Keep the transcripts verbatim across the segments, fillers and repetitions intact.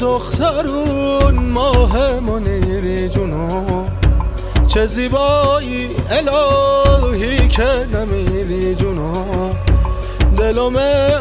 دخترون ماه منیری جونو، چه زیبایی الهی که نمیری جونو. دلم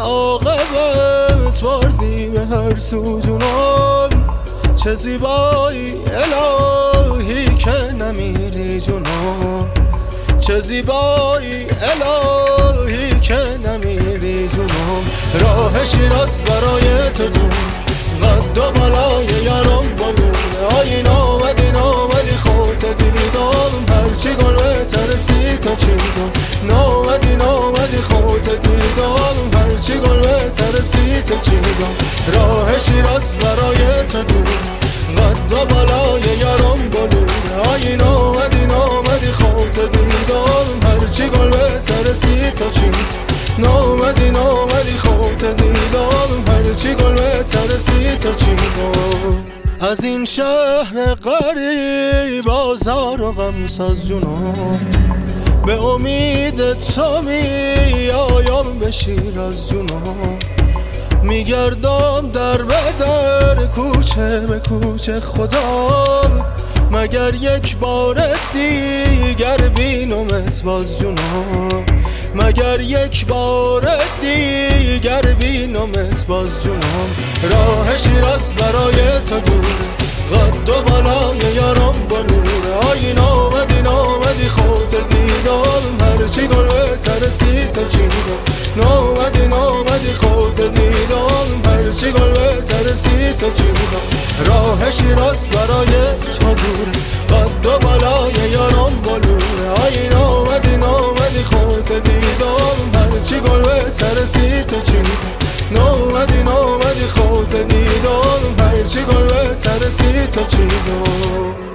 عاقبت بردی به هر سو جونم، چه زیبایی الهی که نمیری جونم، چه زیبایی الهی که نمیری جونم. راه شیراز برای تو دور، قد و بالای یارم بلونه. آین آمدی نامدی خودت دیدم، هرچی گل بترسی تا چیدم. نامدی نامدی خودت دیدم، هرچی گل بترسی تا چیدم. راه شیراز برای تو دور، قد و بالای یارم بلونه. آین آمدی نامدی خودت دیدم، هرچی گل بترسی تا چیدم. نامدی نامدی خودت دیدم، هرچی گل بترسی تا چیدم. از این شهر غریب آزار و غمساز جونم، به امید تو می آیم به شیراز جونم. میگردم در به در، کوچه به کوچه خدا، مگر یک بار دیگر بینمت باز جونم. مگر یک بار دیگر بینمت باز جونم. راه شیراز برای تو دور، قد و بالای یارم بلوره. آین آمدی نامدی خودت دیدم، هرچی گل بترسی تا چیدم. نامدی نامدی خودت دیدم، هرچی گل بترسی تا چیدم. راه شیراز برای تو دور، قد و بالای یارم بلوره. آین آمدی نامدی خودت دیدم، هرچی گل بترسی تا چیدم. نامدی نامدی خودت دیدم، هرچی گل بترسی تا چیدم.